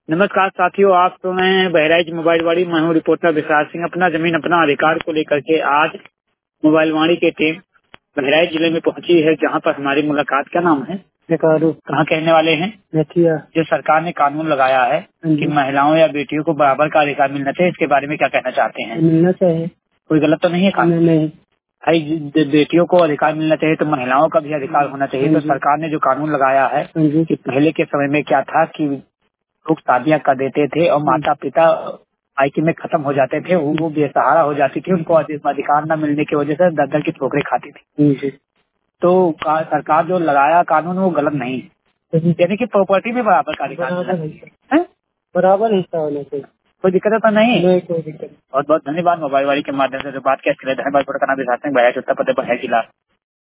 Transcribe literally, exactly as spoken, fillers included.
नमस्कार साथियों, आप सुन रहे हैं बहराइच मोबाइल वाणी। मैं हूँ रिपोर्टर विशाल सिंह। अपना जमीन अपना अधिकार को लेकर के आज मोबाइल वाणी की टीम बहराइच जिले में पहुंची है, जहां पर हमारी मुलाकात। क्या नाम है? कहाँ कहने वाले हैं? जो सरकार ने कानून लगाया है कि महिलाओं या बेटियों को बराबर का अधिकार मिलना चाहिए, इसके बारे में क्या कहना चाहते हैं? मिलना चाहिए। कोई गलत तो नहीं है कानून? नहीं। भाई, बेटियों को अधिकार मिलना चाहिए तो महिलाओं का भी अधिकार होना चाहिए। तो सरकार ने जो कानून लगाया है कि पहले के समय में क्या था कि लोग शादियां कर देते थे और माता पिता आईटी में खत्म हो जाते थे, वो बेसहारा हो जाती थी, उनको अधिकार न मिलने की वजह से दर दर की ठोकरें खाती थी। तो सरकार जो लगाया कानून वो गलत नहीं है, यानी कि प्रॉपर्टी में बराबर का अधिकार है, बराबर हिस्सा होना चाहिए। कोई दिक्कत तो नहीं? नहीं, कोई दिक्कत। बहुत बहुत धन्यवाद मोबाइल वाली के माध्यम से जो बात किया। धन्यवाद। का नाम उत्तर प्रदेश जिला।